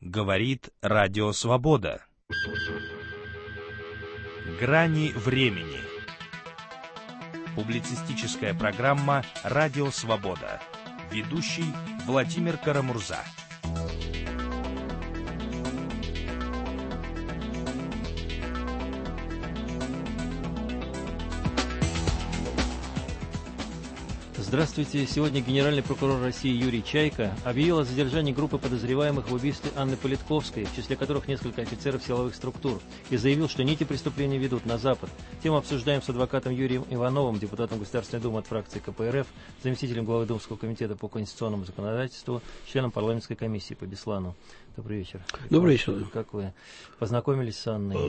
Говорит Радио Свобода. Грани времени. Публицистическая программа «Радио Свобода». Ведущий Владимир Карамурза. Здравствуйте. Сегодня генеральный прокурор России Юрий Чайка объявил о задержании группы подозреваемых в убийстве Анны Политковской, в числе которых несколько офицеров силовых структур, и заявил, что нити преступления ведут на Запад. Тему обсуждаем с адвокатом Юрием Ивановым, депутатом Государственной Думы от фракции КПРФ, заместителем главы Думского комитета по конституционному законодательству, членом парламентской комиссии по Беслану. Добрый вечер. Добрый вечер. Как вы познакомились с Анной?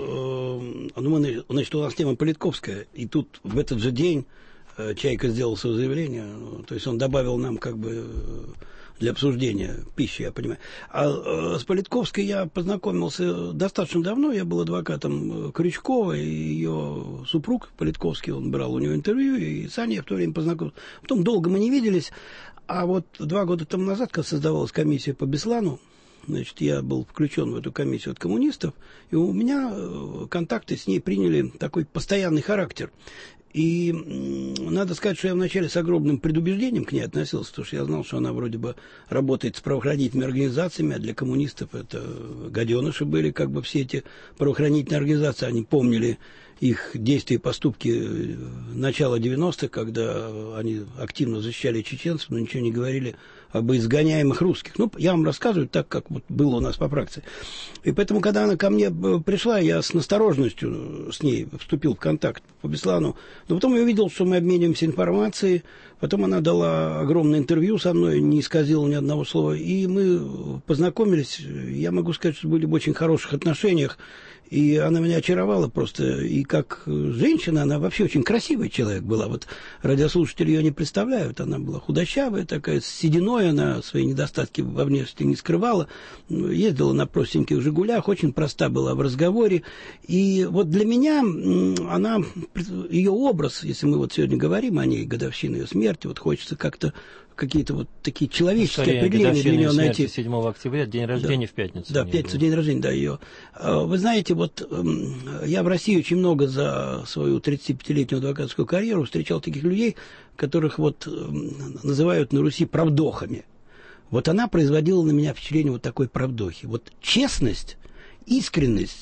Значит, у нас тема Политковская, и тут в этот же день Чайка сделал свое заявление, то есть он добавил нам как бы для обсуждения пищи, я понимаю. А с Политковской я познакомился достаточно давно, я был адвокатом Крючкова, и ее супруг Политковский, он брал у него интервью, и с Аней я в то время познакомился. Потом долго мы не виделись, а вот 2 года тому назад, когда создавалась комиссия по Беслану, значит, я был включен в эту комиссию от коммунистов, и у меня контакты с ней приняли такой постоянный характер. И надо сказать, что я вначале с огромным предубеждением к ней относился, потому что я знал, что она вроде бы работает с правоохранительными организациями, а для коммунистов это гаденыши были, как бы все эти правоохранительные организации, они помнили их действия и поступки начала 90-х, когда они активно защищали чеченцев, но ничего не говорили об изгоняемых русских. Ну, я вам рассказываю так, как вот было у нас по фракции. И поэтому, когда она ко мне пришла, я с настороженностью с ней вступил в контакт по Беслану. Но потом я увидел, что мы обмениваемся информацией. Потом она дала огромное интервью со мной, не исказила ни одного слова. И мы познакомились. Я могу сказать, что были в очень хороших отношениях. И она меня очаровала просто. И как женщина, она вообще очень красивый человек была. Вот радиослушатели ее не представляют. Она была худощавая такая, с сединой. Она свои недостатки во внешности не скрывала. Ездила на простеньких «Жигулях». Очень проста была в разговоре. И вот для меня она, ее образ, если мы вот сегодня говорим о ней, годовщина ее смерти, вот хочется как-то какие-то вот такие человеческие определения для нее найти. 7 октября, день рождения, да. В пятницу. Да, в пятницу, день рождения, да, ее. Вы знаете, вот я в России очень много за свою 35-летнюю адвокатскую карьеру встречал таких людей, которых вот называют на Руси правдохами. Вот она производила на меня впечатление вот такой правдохи. Вот честность, искренность,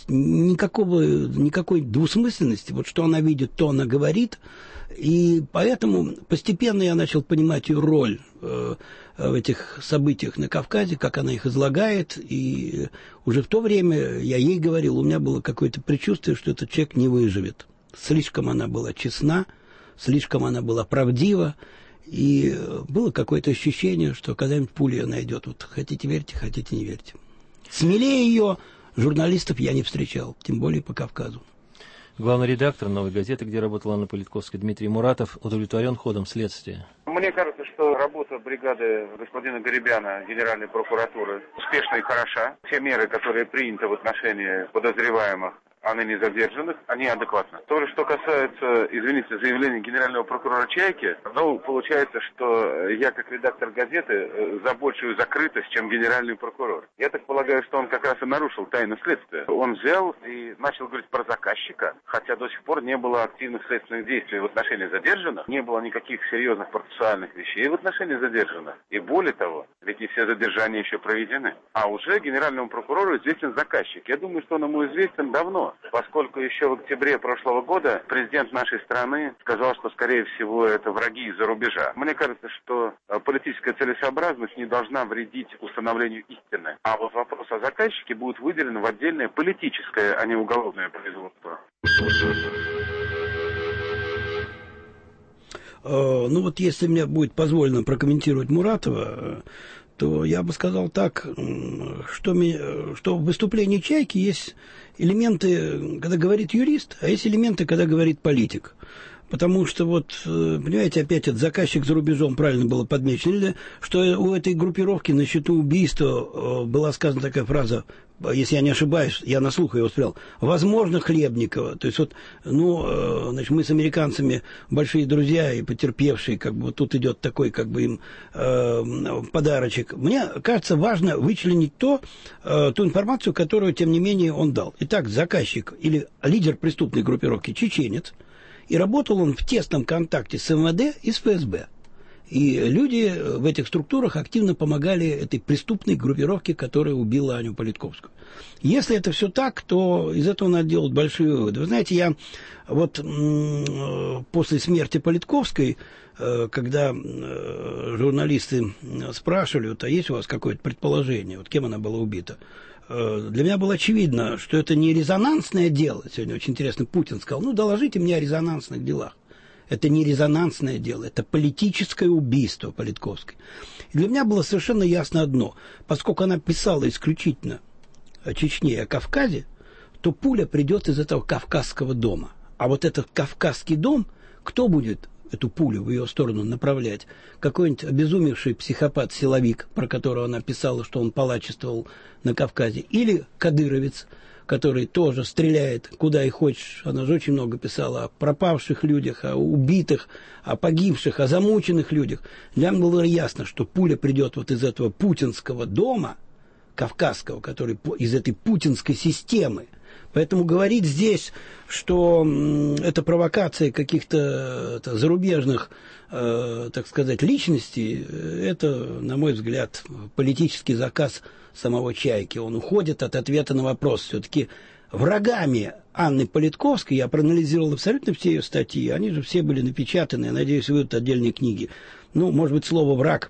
никакой двусмысленности. Вот что она видит, то она говорит. И поэтому постепенно я начал понимать ее роль в этих событиях на Кавказе, как она их излагает. И уже в то время я ей говорил, у меня было какое-то предчувствие, что этот человек не выживет. Слишком она была честна, слишком она была правдива. И было какое-то ощущение, что когда-нибудь пуля ее найдет. Вот хотите верьте, хотите не верьте. Смелее ее журналистов я не встречал, тем более по Кавказу. Главный редактор «Новой газеты», где работала Анна Политковская, Дмитрий Муратов, удовлетворен ходом следствия. Мне кажется, что работа бригады господина Гарибяна, Генеральной прокуратуры, успешна и хороша. Все меры, которые приняты в отношении подозреваемых, а ныне задержанных, они адекватны. То же, что касается, извините, заявления генерального прокурора Чайки, получается, что я как редактор газеты за большую закрытость, чем генеральный прокурор. Я так полагаю, что он как раз и нарушил тайну следствия. Он взял и начал говорить про заказчика, хотя до сих пор не было активных следственных действий в отношении задержанных, не было никаких серьезных процессуальных вещей в отношении задержанных. И более того, ведь не все задержания еще проведены. А уже генеральному прокурору известен заказчик. Я думаю, что он ему известен давно, поскольку еще в октябре прошлого года президент нашей страны сказал, что, скорее всего, это враги из-за рубежа. Мне кажется, что политическая целесообразность не должна вредить установлению истины. А вот вопрос о заказчике будет выделен в отдельное политическое, а не уголовное производство. Ну вот если мне будет позволено прокомментировать Муратова, то я бы сказал так, что в выступлении Чайки есть элементы, когда говорит юрист, а есть элементы, когда говорит политик. Потому что, вот, понимаете, опять этот заказчик за рубежом правильно было подмечено. Или что у этой группировки на счету убийства была сказана такая фраза, если я не ошибаюсь, я на слух ее воспринял, возможно, Хлебникова. То есть, вот, ну, значит, мы с американцами большие друзья и потерпевшие, как бы, вот тут идет такой, как бы, им подарочек. Мне кажется, важно вычленить ту информацию, которую, тем не менее, он дал. Итак, заказчик или лидер преступной группировки чеченец, и работал он в тесном контакте с МВД и с ФСБ. И люди в этих структурах активно помогали этой преступной группировке, которая убила Аню Политковскую. Если это все так, то из этого надо делать большие выводы. Вы знаете, я вот после смерти Политковской, когда журналисты спрашивали, вот, а есть у вас какое-то предположение, вот кем она была убита, для меня было очевидно, что это не резонансное дело. Сегодня очень интересно, Путин сказал, ну, доложите мне о резонансных делах. Это не резонансное дело, это политическое убийство Политковской. И для меня было совершенно ясно одно. Поскольку она писала исключительно о Чечне и о Кавказе, то пуля придет из этого Кавказского дома. А вот этот Кавказский дом, кто будет эту пулю в ее сторону направлять? Какой-нибудь обезумевший психопат-силовик, про которого она писала, что он палачествовал на Кавказе, или кадыровец, который тоже стреляет куда и хочешь. Она же очень много писала о пропавших людях, о убитых, о погибших, о замученных людях. Для меня было ясно, что пуля придет вот из этого путинского дома, кавказского, который из этой путинской системы. Поэтому говорить здесь, что это провокация каких-то зарубежных, так сказать, личностей, это, на мой взгляд, политический заказ самого Чайки. Он уходит от ответа на вопрос. Все-таки врагами Анны Политковской, я проанализировал абсолютно все ее статьи, они же все были напечатаны, я надеюсь, выйдут отдельные книги. Ну, может быть, слово «враг»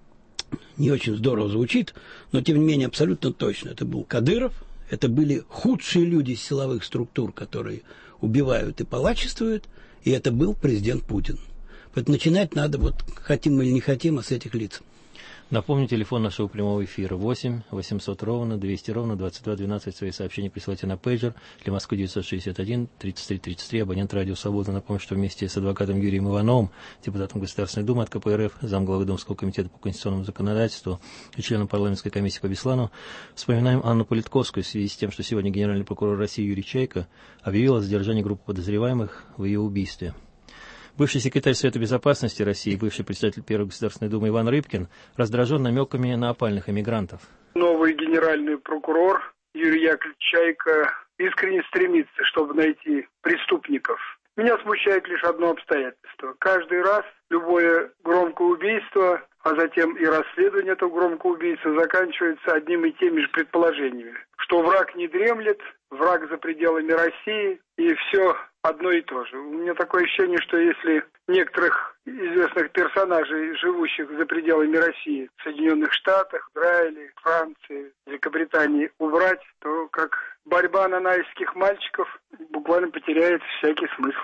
не очень здорово звучит, но, тем не менее, абсолютно точно. Это был Кадыров, это были худшие люди из силовых структур, которые убивают и палачествуют, и это был президент Путин. Поэтому начинать надо, вот хотим мы или не хотим, а с этих лиц. Напомню, телефон нашего прямого эфира 8 800 ровно 200 ровно 22 12. Свои сообщения присылайте на пейджер. Для Москвы 961 33 33. Абонент радио «Свобода». Напомню, что вместе с адвокатом Юрием Ивановым, депутатом Государственной Думы от КПРФ, замглавы Думского комитета по конституционному законодательству и членом парламентской комиссии по Беслану, вспоминаем Анну Политковскую в связи с тем, что сегодня генеральный прокурор России Юрий Чайка объявил о задержании группы подозреваемых в ее убийстве. Бывший секретарь Совета Безопасности России, бывший председатель Первой Государственной Думы Иван Рыбкин раздражен намеками на опальных эмигрантов. Новый генеральный прокурор Юрий Яковлевич Чайка искренне стремится, чтобы найти преступников. Меня смущает лишь одно обстоятельство. Каждый раз любое громкое убийство, а затем и расследование этого громкого убийства заканчивается одним и теми же предположениями. Что враг не дремлет, враг за пределами России, и все одно и то же. У меня такое ощущение, что если некоторых известных персонажей, живущих за пределами России, в Соединенных Штатах, Израиле, Франции, Великобритании, убрать, то как борьба нанайских мальчиков буквально потеряет всякий смысл.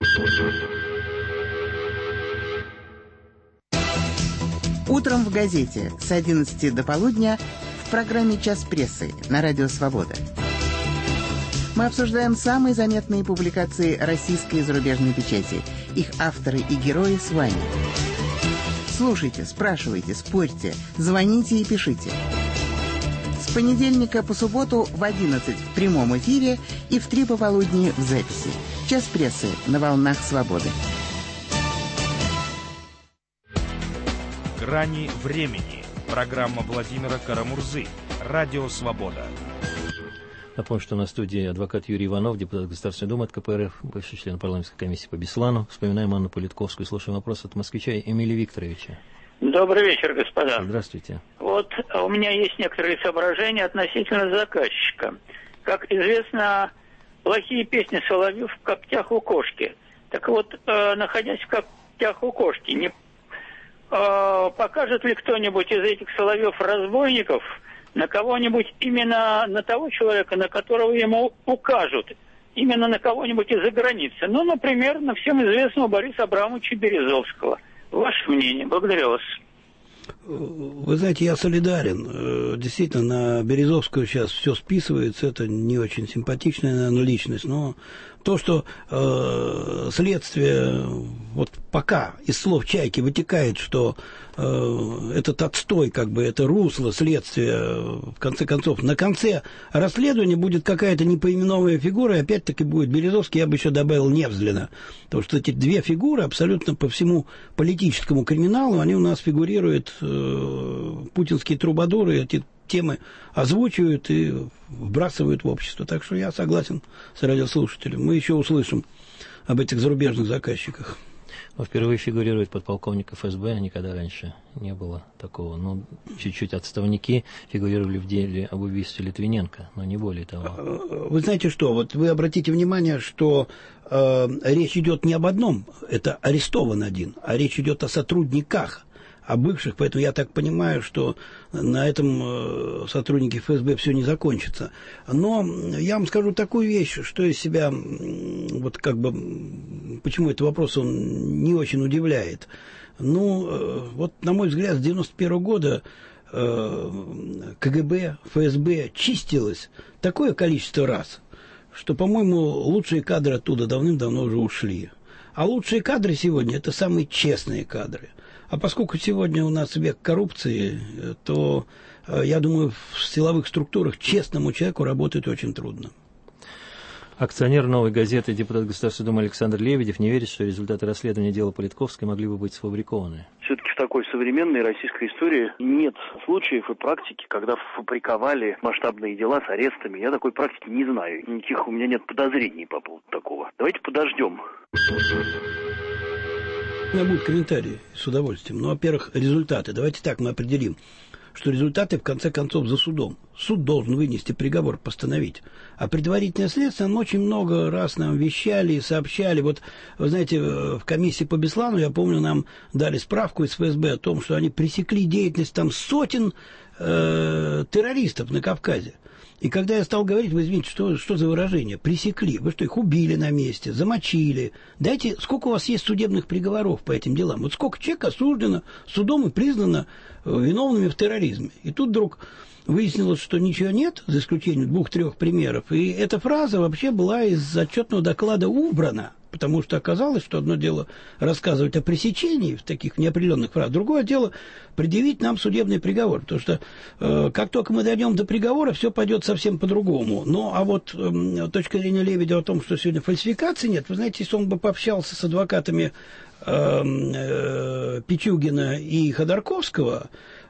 Утром в газете с 11 до полудня в программе «Час прессы» на Радио Свобода. Мы обсуждаем самые заметные публикации российской и зарубежной печати. Их авторы и герои с вами. Слушайте, спрашивайте, спорьте, звоните и пишите. С понедельника по субботу в 11 в прямом эфире и в 3 пополудни в записи. «Час прессы» на волнах Свободы. «Грани времени». Программа Владимира Карамурзы. Радио «Свобода». Напомню, что на студии адвокат Юрий Иванов, депутат Государственной Думы от КПРФ, бывший член парламентской комиссии по Беслану. Вспоминаем Анну Политковскую. Слушаем вопрос от москвича Эмилия Викторовича. Добрый вечер, господа. Здравствуйте. Вот у меня есть некоторые соображения относительно заказчика. Как известно, плохие песни Соловьев в когтях у кошки. Так вот, находясь в когтях у кошки, не покажет ли кто-нибудь из этих Соловьев-разбойников на кого-нибудь, именно на того человека, на которого ему укажут, именно на кого-нибудь из-за границы? Ну, например, на всем известного Бориса Абрамовича Березовского. Ваше мнение. Благодарю вас. Вы знаете, я солидарен. Действительно, на Березовскую сейчас все списывается. Это не очень симпатичная, наверное, личность. Но то, что следствие, вот пока из слов Чайки вытекает, что этот отстой, как бы, это русло следствия, в конце концов, на конце расследования будет какая-то непоименованная фигура, и опять-таки будет Березовский, я бы еще добавил Невзлина. Потому что эти две фигуры абсолютно по всему политическому криминалу, они у нас фигурируют, путинские трубадуры эти темы озвучивают и вбрасывают в общество. Так что я согласен с радиослушателем. Мы еще услышим об этих зарубежных заказчиках. Впервые фигурирует подполковник ФСБ, никогда раньше не было такого. Ну, чуть-чуть отставники фигурировали в деле об убийстве Литвиненко, но не более того. Вы знаете что, вот вы обратите внимание, что речь идет не об одном, это арестован один, а речь идет о сотрудниках, о бывших, поэтому я так понимаю, что на этом сотрудники ФСБ все не закончится. Но я вам скажу такую вещь, что из себя, вот как бы, почему этот вопрос он не очень удивляет. Ну, вот на мой взгляд, с 91 года КГБ, ФСБ чистилось такое количество раз, что, по-моему, лучшие кадры оттуда давным-давно уже ушли. А лучшие кадры сегодня – это самые честные кадры. А поскольку сегодня у нас век коррупции, то, я думаю, в силовых структурах честному человеку работать очень трудно. Акционер «Новой газеты» депутат Государственной Думы Александр Лебедев не верит, что результаты расследования дела Политковской могли бы быть сфабрикованы. Все-таки в такой современной российской истории нет случаев и практики, когда фабриковали масштабные дела с арестами. Я такой практики не знаю. Никаких у меня нет подозрений по поводу такого. Давайте подождем. У меня будут комментарии с удовольствием. Ну, во-первых, результаты. Давайте так мы определим, что результаты, в конце концов, за судом. Суд должен вынести приговор, постановить. А предварительное следствие, оно очень много раз нам вещали и сообщали. Вот, вы знаете, в комиссии по Беслану, я помню, нам дали справку из ФСБ о том, что они пресекли деятельность там сотен террористов на Кавказе. И когда я стал говорить, вы извините, что за выражение? Пресекли. Вы что, их убили на месте, замочили? Дайте, сколько у вас есть судебных приговоров по этим делам? Вот сколько человек осуждено судом и признано виновными в терроризме? И тут вдруг выяснилось, что ничего нет, за исключением 2-3 примеров. И эта фраза вообще была из отчетного доклада убрана. Потому что оказалось, что одно дело рассказывать о пресечении в таких неопределенных фразах, другое дело предъявить нам судебный приговор. Потому что как только мы дойдем до приговора, все пойдет совсем по-другому. Ну, а вот точка зрения Лебедева о том, что сегодня фальсификации нет, вы знаете, если он бы пообщался с адвокатами Пичугина и Ходорковского,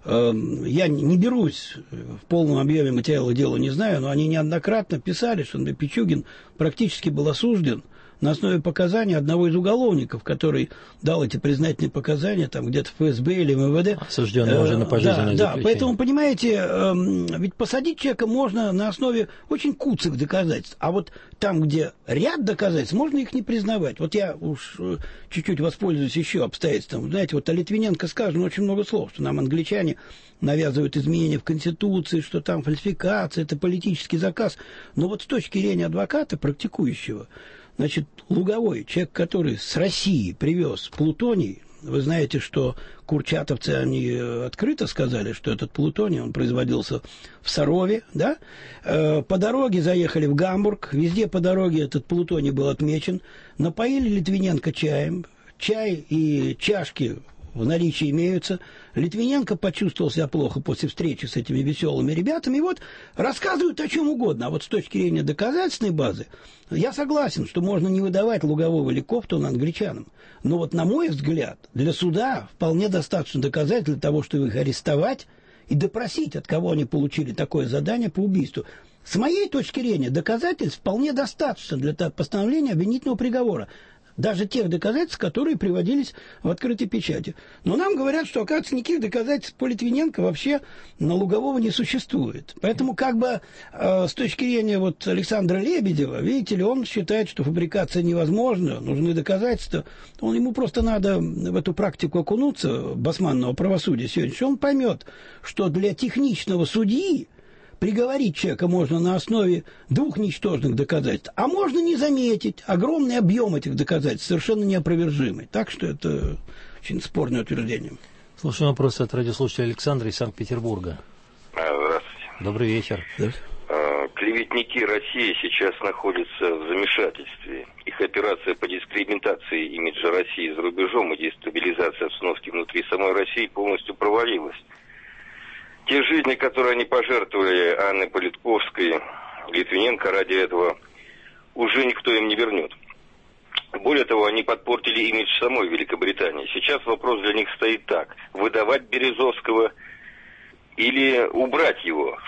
я не берусь в полном объеме материала дела, не знаю, но они неоднократно писали, что Пичугин практически был осужден на основе показаний одного из уголовников, который дал эти признательные показания, там где-то в ФСБ или МВД. Осужденный уже на пожизненное заключение. Да, поэтому, понимаете, ведь посадить человека можно на основе очень куцых доказательств, а вот там, где ряд доказательств, можно их не признавать. Вот я уж чуть-чуть воспользуюсь еще обстоятельством. Знаете, вот о Литвиненко сказано очень много слов, что нам англичане навязывают изменения в Конституции, что там фальсификация, это политический заказ. Но вот с точки зрения адвоката, практикующего, значит, Луговой, человек, который с России привез плутоний, вы знаете, что курчатовцы, они открыто сказали, что этот плутоний, он производился в Сарове, да? По дороге заехали в Гамбург, везде по дороге этот плутоний был отмечен, напоили Литвиненко чаем, чай и чашки в наличии имеются. Литвиненко почувствовал себя плохо после встречи с этими веселыми ребятами. И вот рассказывают о чем угодно. А вот с точки зрения доказательной базы, я согласен, что можно не выдавать Лугового или Кофтона англичанам. Но вот, на мой взгляд, для суда вполне достаточно доказательств для того, чтобы их арестовать и допросить, от кого они получили такое задание по убийству. С моей точки зрения, доказательств вполне достаточно для постановления обвинительного приговора. Даже тех доказательств, которые приводились в открытой печати. Но нам говорят, что, оказывается, никаких доказательств по Литвиненко вообще на Лугового не существует. Поэтому, как бы, с точки зрения вот Александра Лебедева, видите ли, он считает, что фабрикация невозможна, нужны доказательства. Ему просто надо в эту практику окунуться, басманного правосудия сегодня, что он поймет, что для техничного судьи приговорить человека можно на основе 2 ничтожных доказательств, а можно не заметить огромный объем этих доказательств, совершенно неопровержимый. Так что это очень спорное утверждение. Слушаем вопрос от радиослушателя Александра из Санкт-Петербурга. Здравствуйте. Добрый вечер. Клеветники России сейчас находятся в замешательстве. Их операция по дискредитации имиджа России за рубежом и дестабилизация обстановки внутри самой России полностью провалилась. Те жизни, которые они пожертвовали Анне Политковской, Литвиненко ради этого, уже никто им не вернет. Более того, они подпортили имидж самой Великобритании. Сейчас вопрос для них стоит так: выдавать Березовского или убрать его?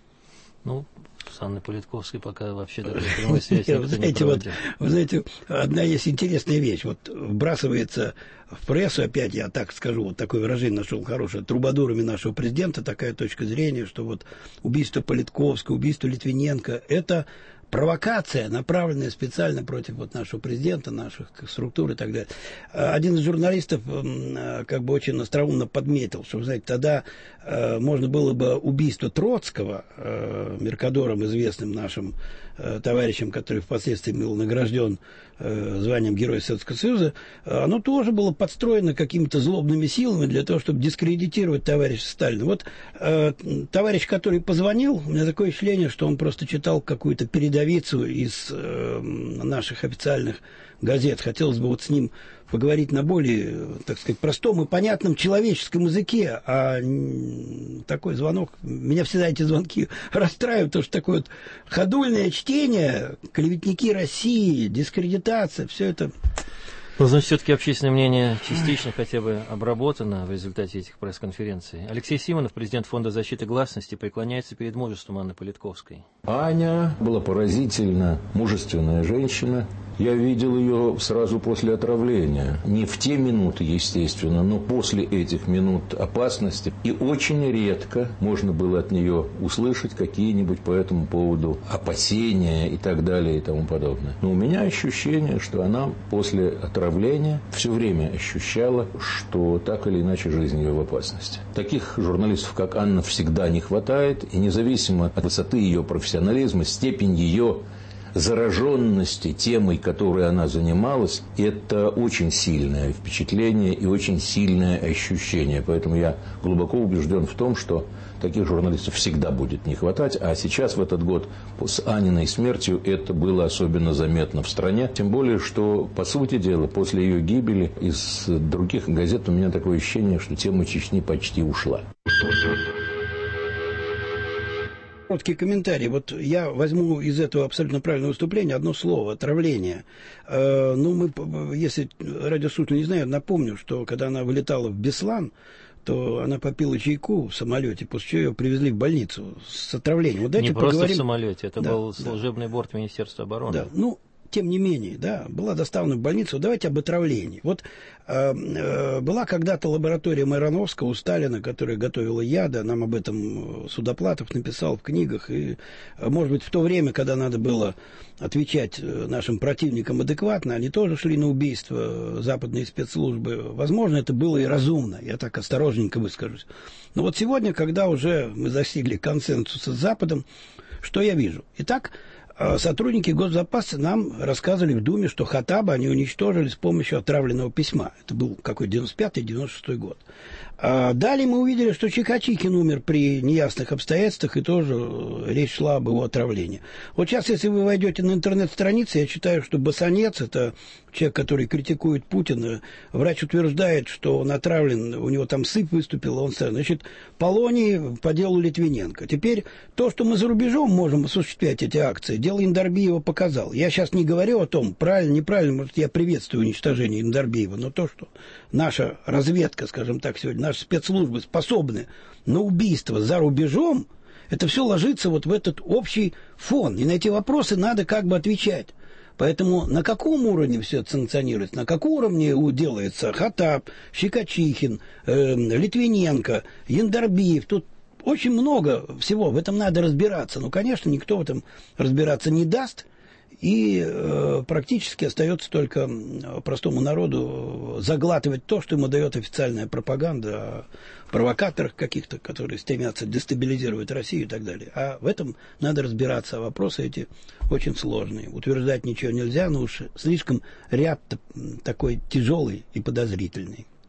Ну, с Анной Политковской пока вообще такой прямой связи никто не проводил. Вы знаете, одна есть интересная вещь. Вот вбрасывается в прессу, опять я так скажу, вот такое выражение нашел хорошее, трубадурами нашего президента, такая точка зрения, что вот убийство Политковской, убийство Литвиненко – это провокация, направленная специально против вот нашего президента, наших структур и так далее. Один из журналистов как бы очень остроумно подметил, что, вы знаете, тогда можно было бы убийство Троцкого, Меркадором, известным нашим товарищем, который впоследствии был награжден званием Героя Советского Союза, оно тоже было подстроено какими-то злобными силами для того, чтобы дискредитировать товарища Сталина. Вот товарищ, который позвонил, у меня такое впечатление, что он просто читал какую-то передовицу из наших официальных газет. Хотелось бы вот с ним поговорить на более, так сказать, простом и понятном человеческом языке, а такой звонок, меня всегда эти звонки расстраивают, потому что такое вот ходульное чтение, клеветники России, дискредитация, все это... Ну, значит, все-таки общественное мнение частично хотя бы обработано в результате этих пресс-конференций. Алексей Симонов, президент Фонда защиты гласности, преклоняется перед мужеством Анны Политковской. Аня была поразительно мужественная женщина. Я видел ее сразу после отравления. Не в те минуты, естественно, но после этих минут опасности. И очень редко можно было от нее услышать какие-нибудь по этому поводу опасения и так далее и тому подобное. Но у меня ощущение, что она после отравления все время ощущала, что так или иначе жизнь ее в опасности. Таких журналистов, как Анна, всегда не хватает. И независимо от высоты ее профессионализма, степень ее зараженности темой, которой она занималась, это очень сильное впечатление и очень сильное ощущение. Поэтому я глубоко убежден в том, что таких журналистов всегда будет не хватать. А сейчас, в этот год, с Аниной смертью, это было особенно заметно в стране. Тем более, что, по сути дела, после ее гибели из других газет у меня такое ощущение, что тема Чечни почти ушла. Короткий комментарий. Вот я возьму из этого абсолютно правильного выступления одно слово – отравление. Если радиослушатели не знают, напомню, что когда она вылетала в Беслан, то она попила чайку в самолете, после чего ее привезли в больницу с отравлением. Вот не просто в самолете, это был служебный борт Министерства обороны. Да, тем не менее, была доставлена в больницу. Давайте об отравлении. Вот была когда-то лаборатория Майрановского у Сталина, которая готовила яды. Нам об этом Судоплатов написал в книгах. И, может быть, в то время, когда надо было отвечать нашим противникам адекватно, они тоже шли на убийство западные спецслужбы. Возможно, это было и разумно. Я так осторожненько выскажусь. Но вот сегодня, когда уже мы достигли консенсуса с Западом, что я вижу? Итак, сотрудники госзапаса нам рассказывали в Думе, что Хаттаба они уничтожили с помощью отравленного письма. Это был какой 95-96 год. Далее мы увидели, что Чикачикин умер при неясных обстоятельствах, и тоже речь шла об его отравлении. Вот сейчас, если вы войдете на интернет-страницы, я читаю, что Басанец, это человек, который критикует Путина, врач утверждает, что он отравлен, у него там сыпь выступила, он стал. Значит, Полоний по делу Литвиненко. Теперь то, что мы за рубежом можем осуществлять эти акции, дело Индарбиева показал. Я сейчас не говорю о том, правильно, неправильно, может, я приветствую уничтожение Индарбиева, но то, что наша разведка, скажем так, сегодня, наши спецслужбы способны на убийство за рубежом, это все ложится вот в этот общий фон. И на эти вопросы надо как бы отвечать. Поэтому на каком уровне все это санкционируется, на каком уровне делается Хаттаб, Чикачихин, Литвиненко, Яндарбиев, тут очень много всего, в этом надо разбираться. Но, конечно, никто в этом разбираться не даст. И практически остается только простому народу заглатывать то, что ему дает официальная пропаганда о провокаторах каких-то, которые стремятся дестабилизировать Россию и так далее. А в этом надо разбираться. А вопросы эти очень сложные. Утверждать ничего нельзя, но уж слишком ряд такой тяжелый и подозрительный.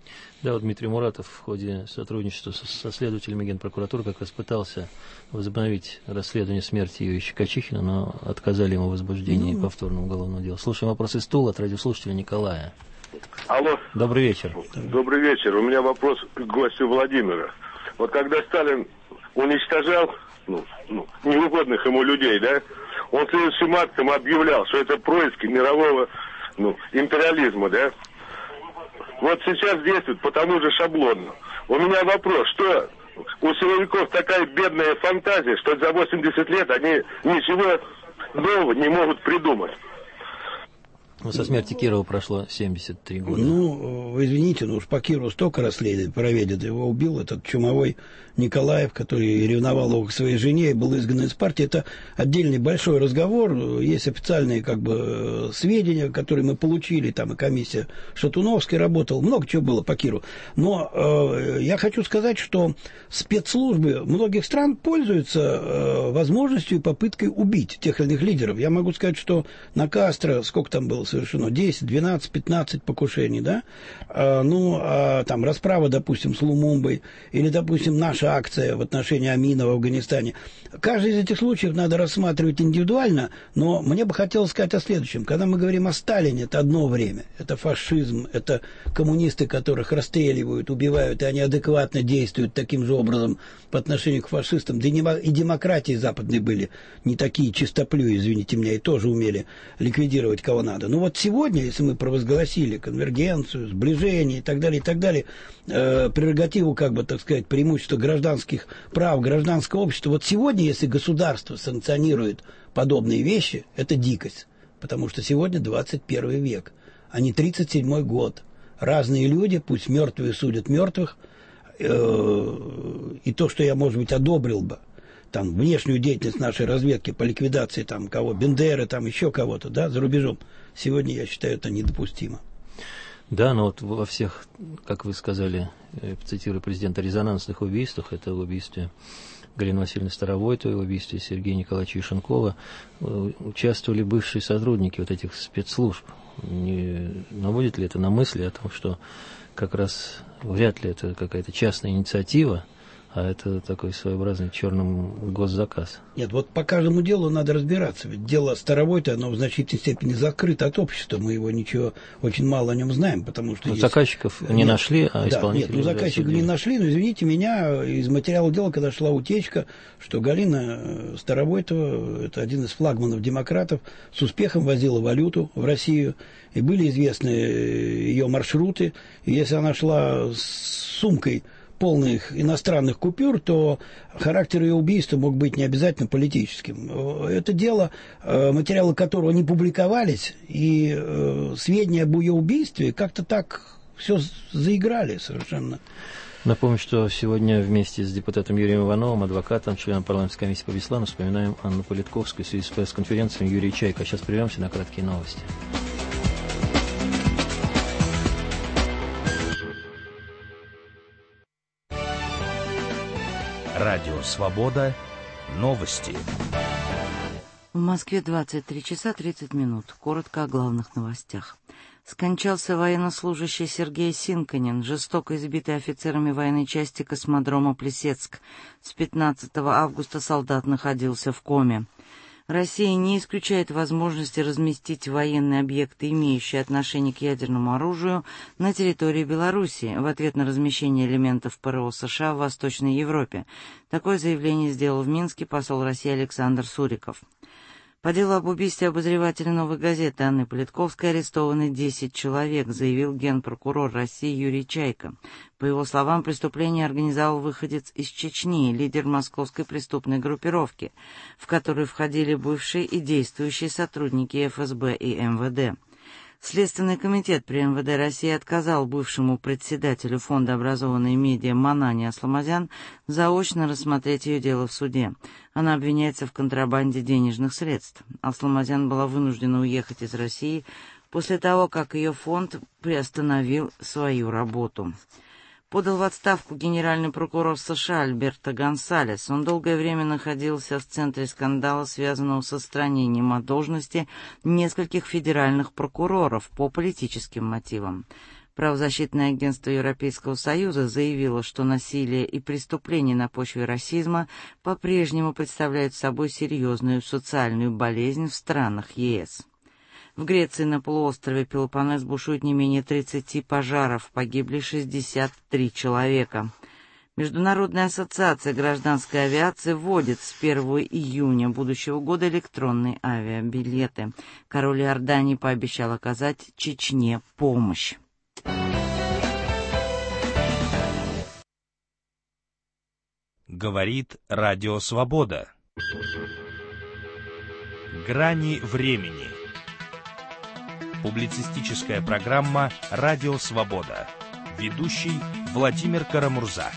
Да, вот Дмитрий Муратов в ходе сотрудничества со следователями Генпрокуратуры как раз пытался возобновить расследование смерти Юрия Качихина, но отказали ему в возбуждении повторного уголовного дела. Слушаем вопрос из Тула от радиослушателя Николая. Алло. Добрый вечер. Добрый вечер. У меня вопрос к гостю Владимира. Вот когда Сталин уничтожал неугодных ему людей, да, он следующим актом объявлял, что это происки мирового империализма, да. Вот сейчас действует по тому же шаблону. У меня вопрос, что у силовиков такая бедная фантазия, что за 80 лет они ничего нового не могут придумать. Со смерти Кирова прошло 73 года. Вы извините, уж по Кирову столько расследований проведет. Его убил этот чумовой Николаев, который ревновал его к своей жене и был изгнан из партии. Это отдельный большой разговор. Есть официальные сведения, которые мы получили. Там и комиссия Шатуновской работала. Много чего было по Кирову. Но я хочу сказать, что спецслужбы многих стран пользуются возможностью и попыткой убить тех или иных лидеров. Я могу сказать, что на Кастро, сколько там было совершено, 10, 12, 15 покушений, да? Там расправа, допустим, с Лумумбой, или, допустим, наша акция в отношении Амина в Афганистане. Каждый из этих случаев надо рассматривать индивидуально, но мне бы хотелось сказать о следующем. Когда мы говорим о Сталине, это одно время. Это фашизм, это коммунисты, которых расстреливают, убивают, и они адекватно действуют таким же образом по отношению к фашистам. Да и демократии западные были не такие чистоплюи, извините меня, и тоже умели ликвидировать кого надо. Вот сегодня, если мы провозгласили конвергенцию, сближение и так далее, прерогативу, преимущество гражданских прав, гражданского общества, вот сегодня, если государство санкционирует подобные вещи, это дикость. Потому что сегодня 21 век, а не 37-й год. Разные люди, пусть мертвые судят мертвых, и то, что я, может быть, одобрил бы, внешнюю деятельность нашей разведки по ликвидации Бендеры, еще кого-то, да, за рубежом. Сегодня, я считаю, это недопустимо. Да, но вот во всех, как вы сказали, цитирую президента, резонансных убийствах, это в убийстве Галины Васильевны Старовойтовой, в убийстве Сергея Николаевича Ишенкова, участвовали бывшие сотрудники вот этих спецслужб. Не наводит ли это на мысли о том, что как раз вряд ли это какая-то частная инициатива, а это такой своеобразный черный госзаказ? Нет, вот по каждому делу надо разбираться. Ведь дело Старовойтой, оно в значительной степени закрыто от общества. Мы его очень мало о нем знаем, потому что... Заказчиков не нашли, а исполнителей... заказчиков не нашли, но, извините меня, из материала дела, когда шла утечка, что Галина Старовойтова, это один из флагманов демократов, с успехом возила валюту в Россию, и были известны ее маршруты, и если она шла с сумкой полных иностранных купюр, то характер ее убийства мог быть не обязательно политическим. Это дело, материалы которого не публиковались, и сведения об ее убийстве как-то так все заиграли совершенно. Напомню, что сегодня вместе с депутатом Юрием Ивановым, адвокатом, членом парламентской комиссии по Беслану, вспоминаем Анну Политковскую в связи с пресс-конференцией Юрия Чайка. Сейчас прервемся на краткие новости. Радио «Свобода». Новости. В Москве 23 часа 30 минут. Коротко о главных новостях. Скончался военнослужащий Сергей Синканин, жестоко избитый офицерами военной части космодрома Плесецк. С 15 августа солдат находился в коме. Россия не исключает возможности разместить военные объекты, имеющие отношение к ядерному оружию, на территории Белоруссии в ответ на размещение элементов ПРО США в Восточной Европе. Такое заявление сделал в Минске посол России Александр Суриков. По делу об убийстве обозревателя «Новой газеты» Анны Политковской арестованы 10 человек, заявил генпрокурор России Юрий Чайка. По его словам, преступление организовал выходец из Чечни, лидер московской преступной группировки, в которую входили бывшие и действующие сотрудники ФСБ и МВД. Следственный комитет при МВД России отказал бывшему председателю фонда образованной медиа Манане Асламазян заочно рассмотреть ее дело в суде. Она обвиняется в контрабанде денежных средств. Асламазян была вынуждена уехать из России после того, как ее фонд приостановил свою работу. Подал в отставку генеральный прокурор США Альберто Гонсалес. Он долгое время находился в центре скандала, связанного с отстранением от должности нескольких федеральных прокуроров по политическим мотивам. Правозащитное агентство Европейского Союза заявило, что насилие и преступления на почве расизма по-прежнему представляют собой серьезную социальную болезнь в странах ЕС. В Греции на полуострове Пелопоннес бушует не менее 30 пожаров, погибли 63 человека. Международная ассоциация гражданской авиации вводит с 1 июня будущего года электронные авиабилеты. Король Иордании пообещал оказать Чечне помощь. Говорит Радио Свобода. Грани времени. Публицистическая программа «Радио Свобода». Ведущий Владимир Карамурза.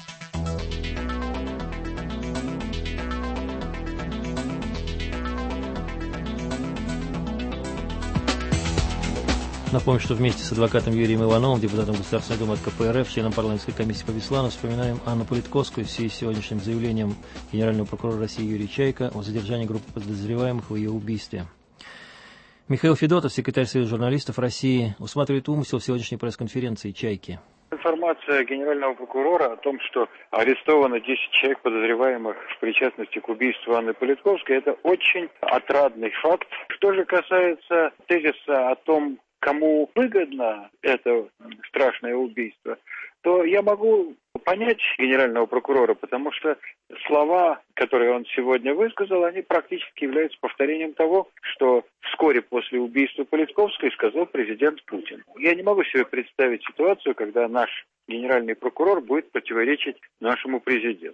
Напомню, что вместе с адвокатом Юрием Ивановым, депутатом Государственной Думы от КПРФ, членом парламентской комиссии по Беслану, вспоминаем Анну Политковскую в связи с сегодняшним заявлением генерального прокурора России Юрия Чайка о задержании группы подозреваемых в ее убийстве. Михаил Федотов, секретарь Союза журналистов России, усматривает умысел в сегодняшней пресс-конференции Чайки. Информация генерального прокурора о том, что арестовано 10 человек, подозреваемых в причастности к убийству Анны Политковской, это очень отрадный факт. Что же касается тезиса о том, кому выгодно это страшное убийство, то я могу понять генерального прокурора, потому что слова, которые он сегодня высказал, они практически являются повторением того, что вскоре после убийства Политковской сказал президент Путин. Я не могу себе представить ситуацию, когда наш генеральный прокурор будет противоречить нашему президенту.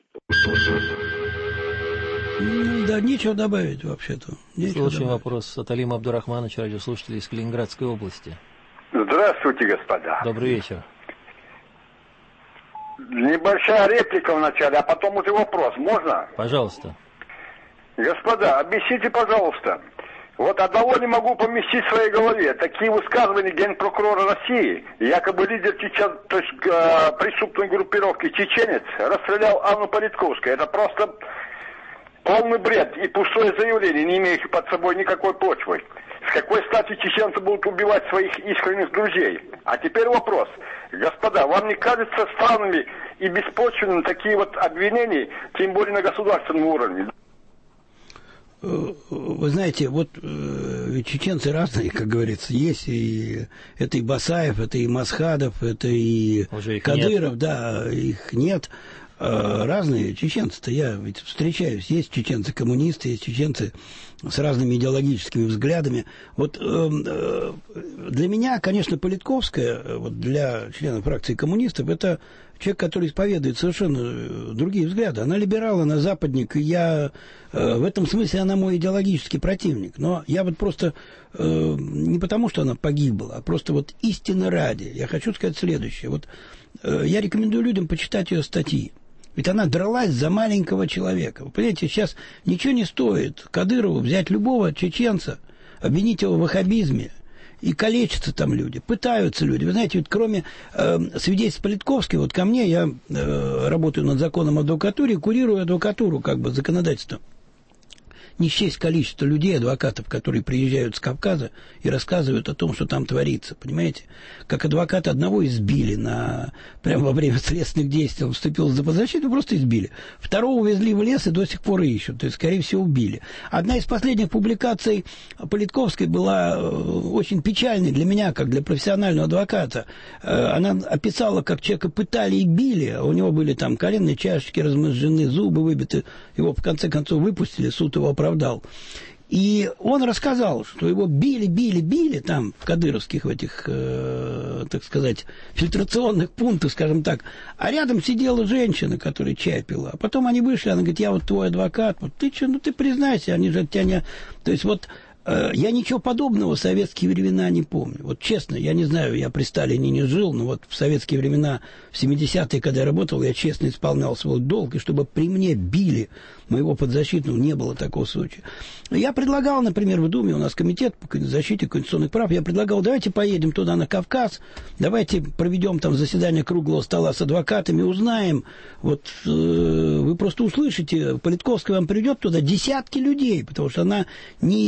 Да, нечего добавить вообще-то. Слушаем вопрос от Алима Абдурахмановича, радиослушателя из Калининградской области. Здравствуйте, господа. Добрый вечер. Небольшая реплика вначале, а потом уже вопрос. Можно? Пожалуйста. Господа, объясните, пожалуйста. Вот одного не могу поместить в своей голове. Такие высказывания генпрокурора России, якобы лидер преступной группировки чеченец расстрелял Анну Политковскую. Это просто полный бред и пустое заявление, не имеющее под собой никакой почвы. С какой стати чеченцы будут убивать своих искренних друзей? А теперь вопрос. Господа, вам не кажется странными и беспочвенными такие вот обвинения, тем более на государственном уровне? Вы знаете, вот ведь чеченцы разные, как говорится, есть, и это и Басаев, это и Масхадов, это и Кадыров, нет. Да, их нет. Разные чеченцы-то, я ведь встречаюсь, есть чеченцы-коммунисты, есть чеченцы с разными идеологическими взглядами. Вот для меня, конечно, Политковская, вот для членов фракции коммунистов, это человек, который исповедует совершенно другие взгляды. Она либерал, она западник, и я в этом смысле она мой идеологический противник. Но я вот просто не потому, что она погибла, а просто вот истины ради. Я хочу сказать следующее. Вот я рекомендую людям почитать ее статьи. Ведь она дралась за маленького человека. Вы понимаете, сейчас ничего не стоит Кадырову взять любого чеченца, обвинить его в ваххабизме, и калечатся там люди, пытаются люди. Вы знаете, ведь кроме свидетельств Политковской, вот ко мне, я работаю над законом о адвокатуре, курирую адвокатуру, как бы законодательство. Не счесть количество людей, адвокатов, которые приезжают с Кавказа и рассказывают о том, что там творится, понимаете? Как адвоката одного избили прямо во время следственных действий, он вступил за защиту, просто избили. Второго увезли в лес и до сих пор ищут, то есть, скорее всего, убили. Одна из последних публикаций Политковской была очень печальной для меня, как для профессионального адвоката. Она описала, как человека пытали и били, а у него были там коленные чашечки размозжены, зубы выбиты, его в конце концов выпустили, суд его оправдал. И он рассказал, что его били там в кадыровских этих, так сказать, фильтрационных пунктах, скажем так. А рядом сидела женщина, которая чай пила. А потом они вышли, она говорит, я вот твой адвокат. Вот ты что, ты признайся, они же от тебя не... То есть вот я ничего подобного в советские времена не помню. Вот честно, я не знаю, я при Сталине не жил, но вот в советские времена, в 70-е, когда я работал, я честно исполнял свой долг, и чтобы при мне били моего подзащитного, не было такого случая. Я предлагал, например, в Думе, у нас комитет по защите конституционных прав, я предлагал, давайте поедем туда на Кавказ, давайте проведем там заседание круглого стола с адвокатами, узнаем, вот вы просто услышите, Политковская вам придет туда десятки людей, потому что она не сильных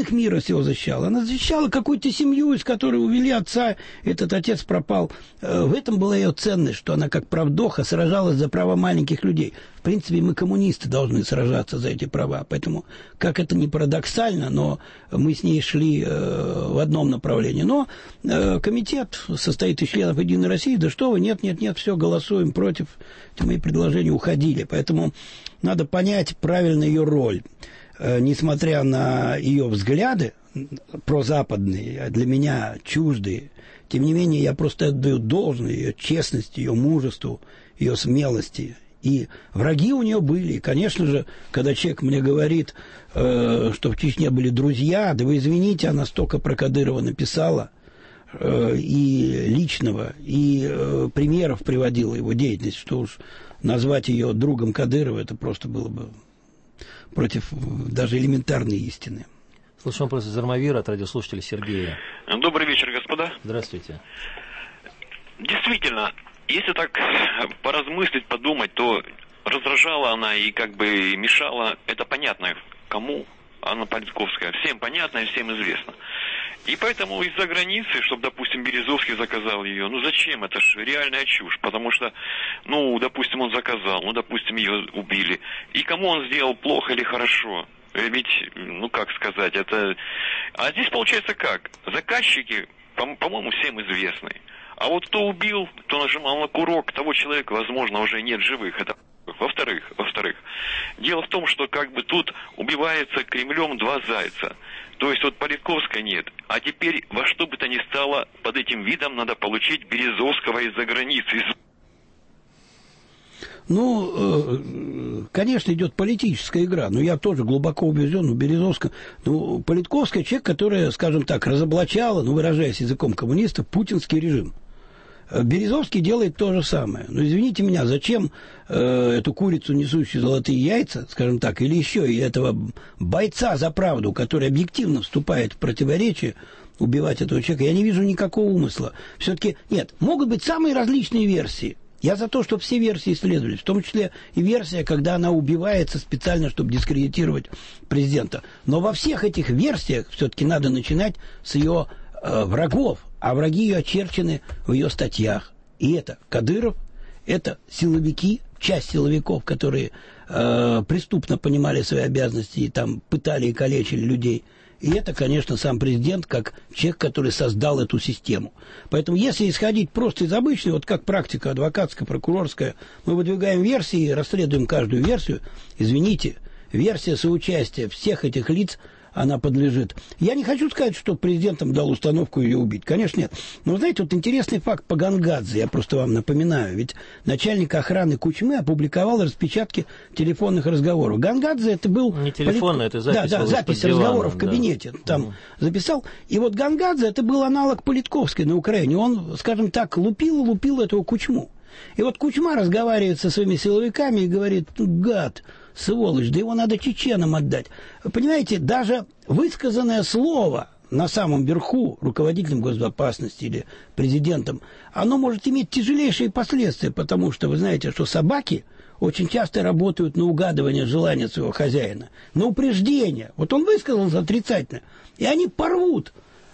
их мира всего защищала. Она защищала какую-то семью, из которой увели отца, этот отец пропал. В этом была ее ценность, что она как правдоха сражалась за права маленьких людей. В принципе, мы, коммунисты, должны сражаться за эти права. Поэтому, как это ни парадоксально, но мы с ней шли в одном направлении. Но комитет состоит из членов «Единой России». Да что вы, нет, все, голосуем против. Эти мои предложения уходили. Поэтому надо понять правильно ее роль. Несмотря на ее взгляды прозападные, для меня чуждые, тем не менее, я просто отдаю должное ее честности, ее мужеству, ее смелости. И враги у нее были. И, конечно же, когда человек мне говорит, что в Чечне были друзья, да вы извините, она столько про Кадырова написала, и личного, и примеров приводила его деятельность, что уж назвать ее другом Кадырова, это просто было бы против даже элементарной истины. Слушаем вопрос из Армавира от радиослушателя Сергея. Добрый вечер, господа. Здравствуйте. Действительно, если так поразмыслить, подумать, то раздражала она и как бы мешала, это понятно, кому Анна Политковская. Всем понятно и всем известно. И поэтому из-за границы, чтобы, допустим, Березовский заказал ее, зачем? Это же реальная чушь. Потому что, допустим, он заказал, допустим, ее убили. И кому он сделал плохо или хорошо? Ведь, как сказать, это... А здесь получается как? Заказчики, по-моему, всем известны. А вот кто убил, кто нажимал на курок, того человека, возможно, уже нет живых. Это во-вторых, дело в том, что как бы тут убивается Кремлем два зайца. То есть Политковской нет. А теперь во что бы то ни стало, под этим видом надо получить Березовского из-за границы. Конечно, идет политическая игра, но я тоже глубоко убежден в Березовском. Политковская человек, которая, скажем так, разоблачала, выражаясь языком коммунистов, путинский режим. Березовский делает то же самое. Извините меня, зачем эту курицу, несущую золотые яйца, скажем так, или еще и этого бойца за правду, который объективно вступает в противоречие, убивать этого человека, я не вижу никакого умысла. Все-таки, нет, могут быть самые различные версии. Я за то, чтобы все версии исследовались, в том числе и версия, когда она убивается специально, чтобы дискредитировать президента. Но во всех этих версиях все-таки надо начинать с ее врагов, а враги ее очерчены в ее статьях. И это Кадыров, это силовики, часть силовиков, которые преступно понимали свои обязанности и там пытали и калечили людей. И это, конечно, сам президент, как человек, который создал эту систему. Поэтому, если исходить просто из обычной, как практика адвокатская, прокурорская, мы выдвигаем версии, расследуем каждую версию, извините, версия соучастия всех этих лиц, она подлежит. Я не хочу сказать, что президентам дал установку ее убить. Конечно, нет. Но, знаете, интересный факт по Гангадзе, я просто вам напоминаю. Ведь начальник охраны Кучмы опубликовал распечатки телефонных разговоров. Гангадзе это был... Не телефонный, это запись. Да, запись разговора в кабинете. Там записал. И Гангадзе это был аналог Политковской на Украине. Он, скажем так, лупил этого Кучму. И Кучма разговаривает со своими силовиками и говорит: гад, сволочь, да его надо чеченам отдать. Понимаете, даже высказанное слово на самом верху, руководителем госбезопасности или президентом, оно может иметь тяжелейшие последствия, потому что вы знаете, что собаки очень часто работают на угадывание желания своего хозяина, на упреждение. Он высказался отрицательно, и они порвут,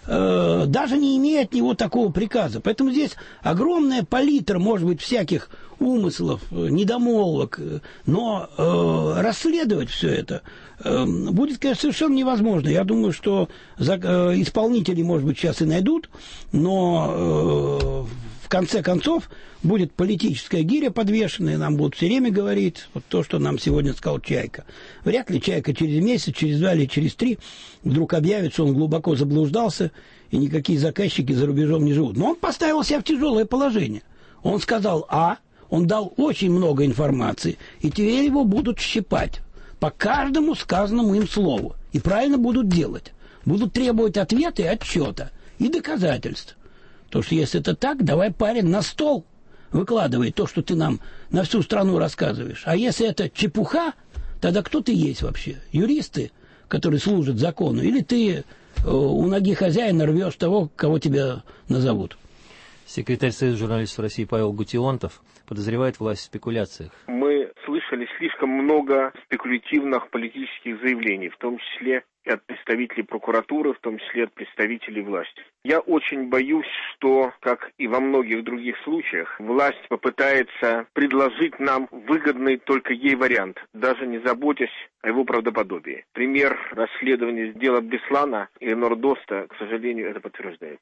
даже не имея от него такого приказа. Поэтому здесь огромная палитра, может быть, всяких умыслов, недомолвок, но расследовать все это будет, конечно, совершенно невозможно. Я думаю, что исполнителей, может быть, сейчас и найдут, но в конце концов будет политическая гиря подвешена, и нам будут все время говорить то, что нам сегодня сказал Чайка. Вряд ли Чайка через месяц, через 2 или через 3 вдруг объявит, что он глубоко заблуждался, и никакие заказчики за рубежом не живут. Но он поставил себя в тяжелое положение. Он сказал он дал очень много информации, и теперь его будут щипать по каждому сказанному им слову. И правильно будут делать. Будут требовать ответа и отчета, и доказательств. Потому что если это так, давай, парень, на стол выкладывай то, что ты нам на всю страну рассказываешь. А если это чепуха, тогда кто ты есть вообще? Юристы, которые служат закону, или ты у ноги хозяина рвешь того, кого тебя назовут? Секретарь Союза журналистов России Павел Гутионтов подозревает власть в спекуляциях. Мы слышали слышали слишком много спекулятивных политических заявлений, в том числе и от представителей прокуратуры, в том числе от представителей власти. Я очень боюсь, что, как и во многих других случаях, власть попытается предложить нам выгодный только ей вариант, даже не заботясь о его правдоподобии. Пример расследования дела Беслана и Нордоста, к сожалению, это подтверждает.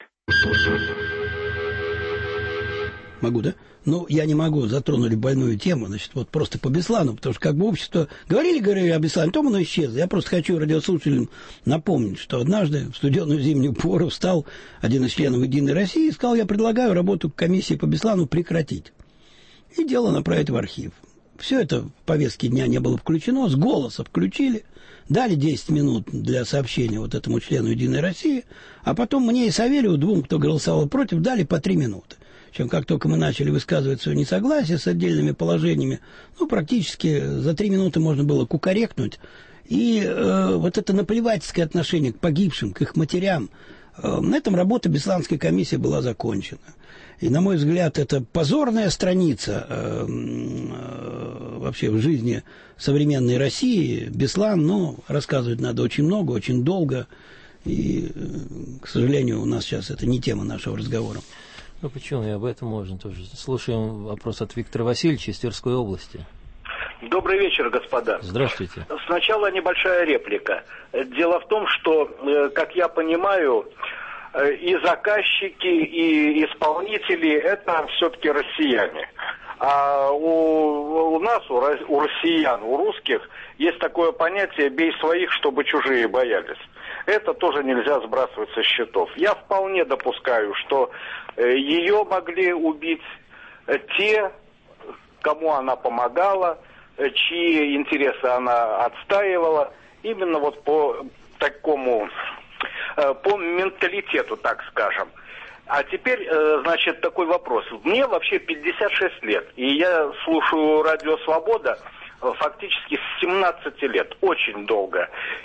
Могу, да? Ну, я не могу, затронули больную тему, значит, вот просто по Беслану, потому что как бы общество говорили о Беслане, потом оно исчезло. Я просто хочу радиослушателям напомнить, что однажды в студеную зимнюю пору встал один из членов «Единой России» и сказал: я предлагаю работу комиссии по Беслану прекратить. И дело направить в архив. Все это в повестке дня не было включено, с голоса включили, дали 10 минут для сообщения вот этому члену «Единой России», а потом мне и Савельеву, двум, кто голосовал против, дали по 3 минуты. Причем, как только мы начали высказывать свое несогласие с отдельными положениями, ну, практически за 3 минуты можно было кукарекнуть. И вот это наплевательское отношение к погибшим, к их матерям, на этом работа Бесланской комиссии была закончена. И, на мой взгляд, это позорная страница вообще в жизни современной России. Беслан, ну, рассказывать надо очень много, очень долго. И, к сожалению, у нас сейчас это не тема нашего разговора. Ну почему, и об этом можно тоже. Слушаем вопрос от Виктора Васильевича из Тверской области. Добрый вечер, господа. Здравствуйте. Сначала небольшая реплика. Дело в том, что, как я понимаю, и заказчики, и исполнители – это все-таки россияне. А у нас, у россиян, у русских, есть такое понятие «бей своих, чтобы чужие боялись». Это тоже нельзя сбрасывать со счетов. Я вполне допускаю, что ее могли убить те, кому она помогала, чьи интересы она отстаивала, именно вот по такому, по менталитету, так скажем. А теперь, значит, такой вопрос. Мне вообще 56 лет, и я слушаю «Радио Свобода» фактически с 17 лет, очень долго.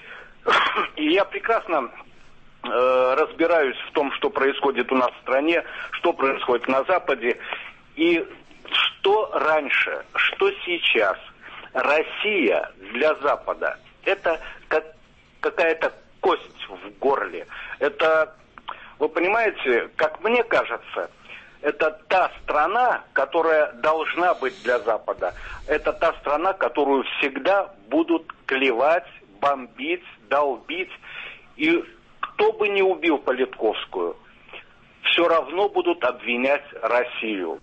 И я прекрасно разбираюсь в том, что происходит у нас в стране, что происходит на Западе. И что раньше, что сейчас. Россия для Запада – это как какая-то кость в горле. Это, вы понимаете, как мне кажется, это та страна, которая должна быть для Запада. Это та страна, которую всегда будут клевать, бомбить, долбить. И кто бы ни убил Политковскую, все равно будут обвинять Россию.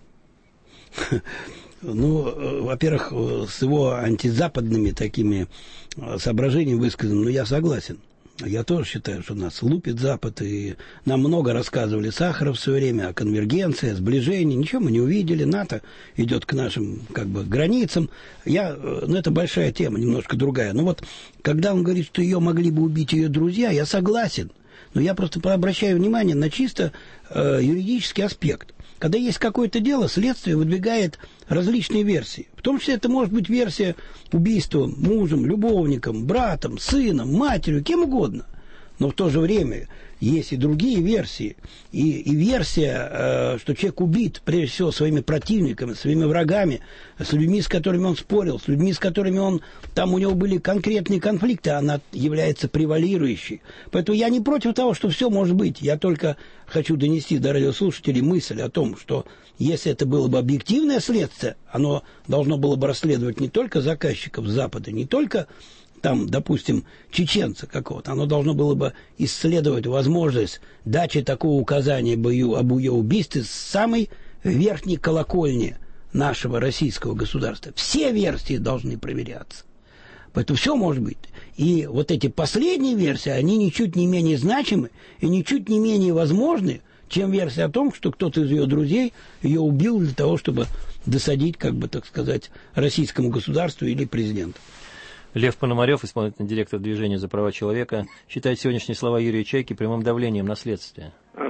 Ну, во-первых, с его антизападными такими соображениями высказанными, я согласен. Я тоже считаю, что нас лупит Запад, и нам много рассказывали Сахаров в свое время о конвергенции, о сближении. Ничего мы не увидели, НАТО идет к нашим границам. Ну, это большая тема, немножко другая. Но вот, когда он говорит, что ее могли бы убить ее друзья, я согласен. Но я просто обращаю внимание на чисто юридический аспект. Когда есть какое-то дело, следствие выдвигает различные версии. В том числе это может быть версия убийства мужем, любовником, братом, сыном, матерью, кем угодно. Но в то же время есть и другие версии. И версия, что человек убит, прежде всего, своими противниками, своими врагами, с людьми, с которыми он спорил, с людьми, с которыми там у него были конкретные конфликты, она является превалирующей. Поэтому я не против того, что все может быть. Я только хочу донести до радиослушателей мысль о том, что если это было бы объективное следствие, оно должно было бы расследовать не только заказчиков Запада, не только там, допустим, чеченца какого-то, оно должно было бы исследовать возможность дачи такого указания об ее убийстве с самой верхней колокольни нашего российского государства. Все версии должны проверяться. Поэтому все может быть. И вот эти последние версии, они ничуть не менее значимы и ничуть не менее возможны, чем версия о том, что кто-то из ее друзей ее убил для того, чтобы досадить, так сказать, российскому государству или президенту. Лев Пономарев, исполнительный директор Движения за права человека, считает сегодняшние слова Юрия Чайки прямым давлением на следствие.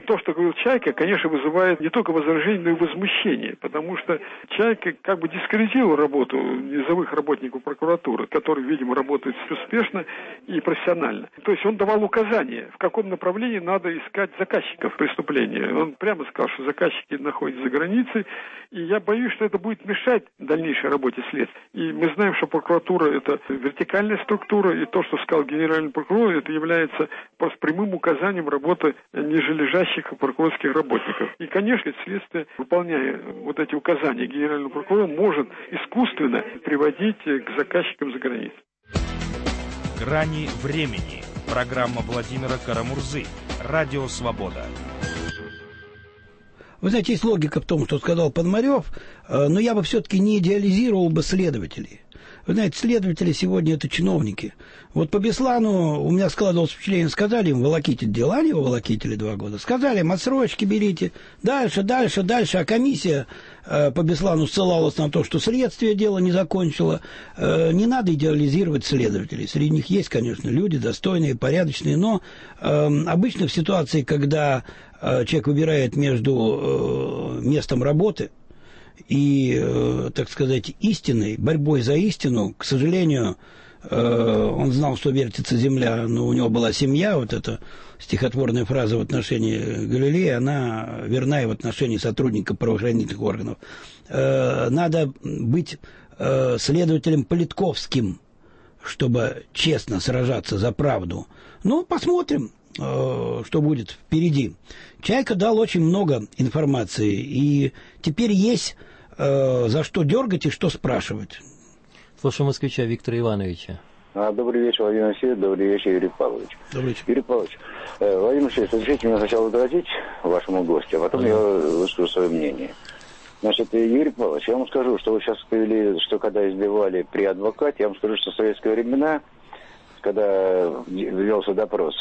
то, что говорил Чайка, конечно, вызывает не только возражение, но и возмущение, потому что Чайка как бы дискредитировал работу низовых работников прокуратуры, которые, видимо, работают успешно и профессионально. То есть он давал указания, в каком направлении надо искать заказчиков преступления. Он прямо сказал, что заказчики находятся за границей, и я боюсь, что это будет мешать дальнейшей работе следствия. И мы знаем, что прокуратура – это вертикальная структура, и то, что сказал генеральный прокурор, это является просто прямым указанием работы нижележащих прокурорских работников. И, конечно, следствие, выполняя вот эти указания генерального прокурора, может искусственно приводить к заказчикам за границей. «Грани времени». Программа Владимира Карамурзы. Радио «Свобода». Вы знаете, есть логика в том, что сказал Пономарев, но я бы все-таки не идеализировал бы следователей. Вы знаете, следователи сегодня это чиновники. Вот по Беслану у меня складывалось впечатление, сказали им волокитить дела, они его волокитили 2 года. Сказали им отсрочки берите, дальше, а комиссия по Беслану ссылалась на то, что следствие дело не закончило. Не надо идеализировать следователей. Среди них есть, конечно, люди достойные, порядочные, но обычно в ситуации, когда человек выбирает между местом работы и, так сказать, истиной, борьбой за истину, к сожалению, он знал, что вертится земля, но у него была семья, вот эта стихотворная фраза в отношении Галилея, она верна и в отношении сотрудника правоохранительных органов. Надо быть следователем политковским, чтобы честно сражаться за правду. Ну, посмотрим, что будет впереди. Чайка дал очень много информации, и теперь есть за что дергать и что спрашивать. Слушаем москвича Виктора Ивановича. Добрый вечер, Владимир Алексеевич, добрый вечер, Юрий Павлович. Добрый вечер. Юрий Павлович, Владимир Алексеевич, разрешите мне сначала возразить вашему гостю, а потом я выскажу свое мнение. Значит, Юрий Павлович, я вам скажу, что вы сейчас повели, что когда избивали при адвокате, я вам скажу, что в советские времена, когда велся допрос,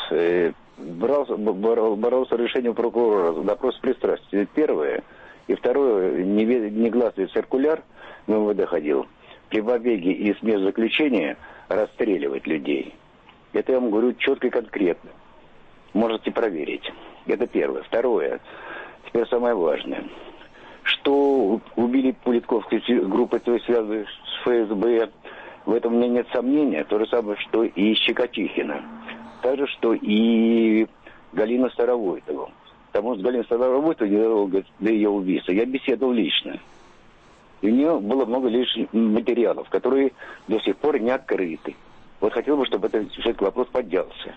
боролся решением прокурора, допрос пристрастия. Первое. И второе, негласный циркуляр в МВД ходил. При побеге из мест заключения расстреливать людей. Это я вам говорю четко и конкретно. Можете проверить. Это первое. Второе. Теперь самое важное. Что убили политковскую группу, то есть связанную с ФСБ, в этом у меня нет сомнения. То же самое, что и Щекочихина. Так же, что и Галина Старовойтова. Потому что Галина Старовойтова незадолго до ее убийства я беседовал лично. И у нее было много лишних материалов, которые до сих пор не открыты. Вот хотел бы, чтобы этот вопрос поднялся.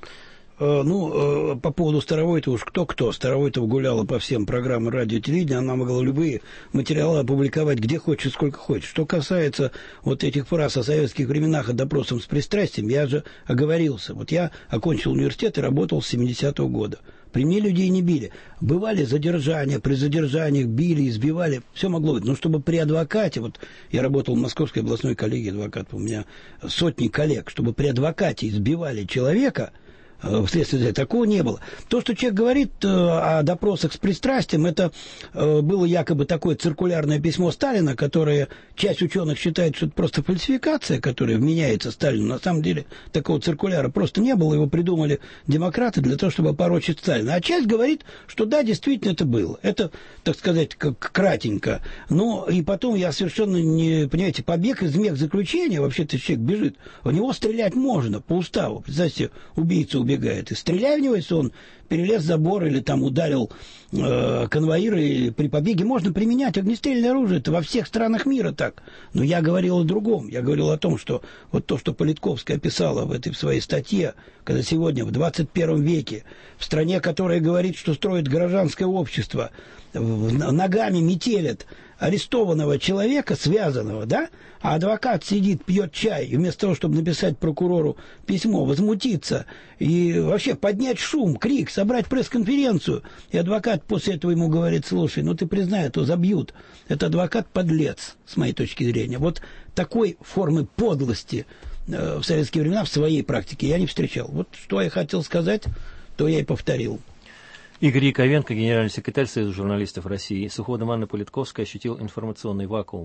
По поводу Старовойтова, уж кто-кто. Старовойтова гуляла по всем программам радио и телевидения, она могла любые материалы опубликовать где хочет, сколько хочет. Что касается вот этих фраз о советских временах и допросом с пристрастием, я же оговорился. Вот я окончил университет и работал с 70-го года. При мне людей не били. Бывали задержания, при задержаниях били, избивали. Все могло быть. Но чтобы при адвокате, вот я работал в Московской областной коллегии адвокатов, у меня сотни коллег, чтобы при адвокате избивали человека, вследствие такого не было. То, что человек говорит о допросах с пристрастием, это было якобы такое циркулярное письмо Сталина, которое часть ученых считает, что это просто фальсификация, которая вменяется Сталину. На самом деле такого циркуляра просто не было, его придумали демократы для того, чтобы опорочить Сталина. А часть говорит, что да, действительно это было. Это, так сказать, как кратенько. Но и потом я совершенно не... Понимаете, побег из мехзаключения, вообще-то человек бежит, в него стрелять можно по уставу. Представьте, убийца убегает. И стреляй в него, если он перелез забор или там ударил конвоира, и при побеге можно применять огнестрельное оружие. Это во всех странах мира так. Но я говорил о другом. Я говорил о том, что вот то, что Политковская описала в своей статье, когда сегодня в 21 веке в стране, которая говорит, что строит гражданское общество, ногами метелят арестованного человека, связанного, да, а адвокат сидит, пьет чай, и вместо того, чтобы написать прокурору письмо, возмутиться и вообще поднять шум, крик, собрать пресс-конференцию, и адвокат после этого ему говорит: слушай, ну ты признай, а то забьют. Это адвокат-подлец, с моей точки зрения. Вот такой формы подлости в советские времена в своей практике я не встречал. Вот что я хотел сказать, то я и повторил. Игорь Яковенко, генеральный секретарь Союза журналистов России, с уходом Анны Политковской ощутил информационный вакуум.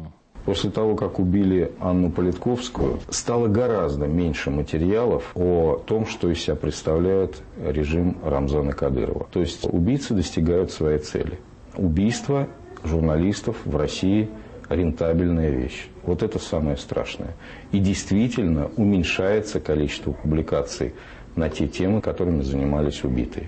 После того, как убили Анну Политковскую, стало гораздо меньше материалов о том, что из себя представляет режим Рамзана Кадырова. То есть убийцы достигают своей цели. Убийство журналистов в России – рентабельная вещь. Вот это самое страшное. И действительно уменьшается количество публикаций на те темы, которыми занимались убитые.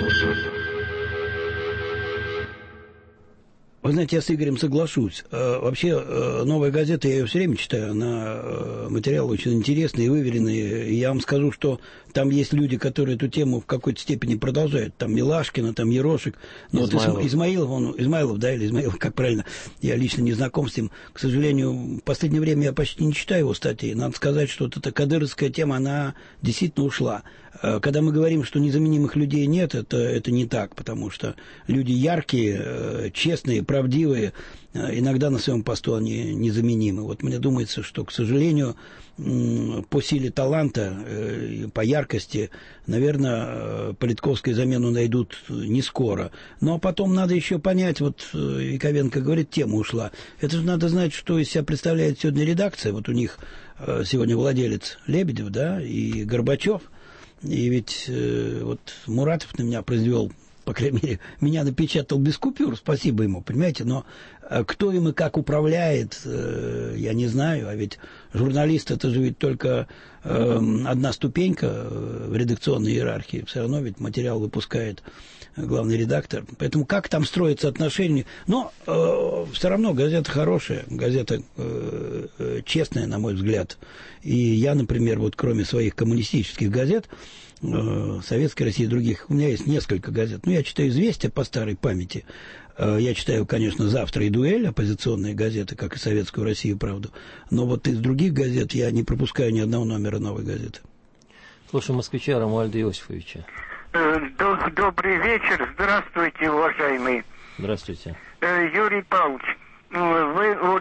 Вы знаете, я с Игорем соглашусь. Вообще, «Новая газета», я ее все время читаю, она материалы очень интересные и выверенные. И я вам скажу, что там есть люди, которые эту тему в какой-то степени продолжают. Там Милашкина, там Ерошек. Но Измайлов. вот Измайлов, да, или Измайлов, как правильно, я лично не знаком с ним. К сожалению, в последнее время я почти не читаю его статьи. Надо сказать, что вот эта кадыровская тема, она действительно ушла. Когда мы говорим, что незаменимых людей нет, это не так, потому что люди яркие, честные, правдивые, иногда на своем посту они незаменимы. Вот мне думается, что, к сожалению, по силе таланта, по яркости, наверное, Политковской замену найдут не скоро. Но потом надо еще понять, вот Яковенко говорит, тема ушла. Это же надо знать, что из себя представляет сегодня редакция. Вот у них сегодня владелец Лебедев, да, и Горбачев. И ведь вот Муратов на меня произвел, по крайней мере, меня напечатал без купюр, спасибо ему, понимаете, но кто им и как управляет, я не знаю, а ведь журналист это же ведь только одна ступенька в редакционной иерархии, все равно ведь материал выпускает главный редактор, поэтому как там строятся отношения, но все равно газета хорошая, газета честная, на мой взгляд, и я, например, вот кроме своих коммунистических газет, Советской России и других, у меня есть несколько газет, я читаю «Известия» по старой памяти, я читаю, конечно, «Завтра» и «Дуэль», оппозиционные газеты, как и «Советскую Россию», правду, но вот из других газет я не пропускаю ни одного номера «Новой газеты». Слушаем москвича Ромуальда Иосифовича. Добрый вечер. Здравствуйте, уважаемый. Здравствуйте. Юрий Павлович, вы вот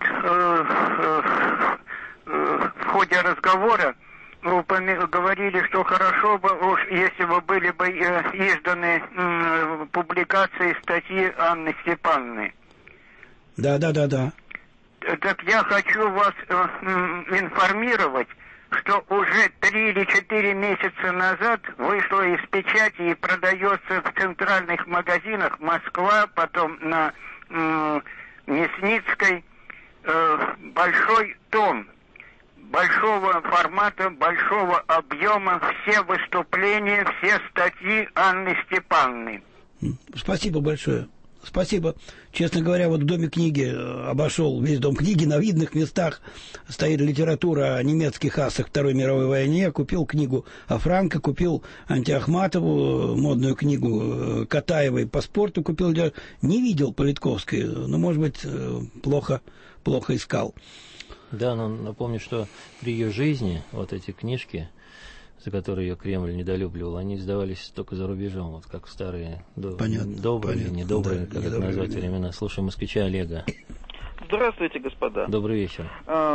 в ходе разговора говорили, что хорошо бы, уж если бы были бы изданы публикации статьи Анны Степановны. Да. Так я хочу вас информировать, что уже 3 или 4 месяца назад вышло из печати и продается в центральных магазинах Москва, потом на Мясницкой большой том большого формата, большого объема, все выступления, все статьи Анны Степановны. Спасибо большое. Спасибо. Честно говоря, вот в Доме книги обошел весь Дом книги, на видных местах стоит литература о немецких асах Второй мировой войне, купил книгу о Франко, купил Антиахматову, модную книгу Катаевой по спорту купил, не видел Политковской, но, может быть, плохо искал. Да, но напомню, что при ее жизни вот эти книжки, за которые ее Кремль недолюбливал, они издавались только за рубежом, вот как старые добрые, недобрые, как это назвать, времена. Слушаем москвича Олега. Здравствуйте, господа. Добрый вечер.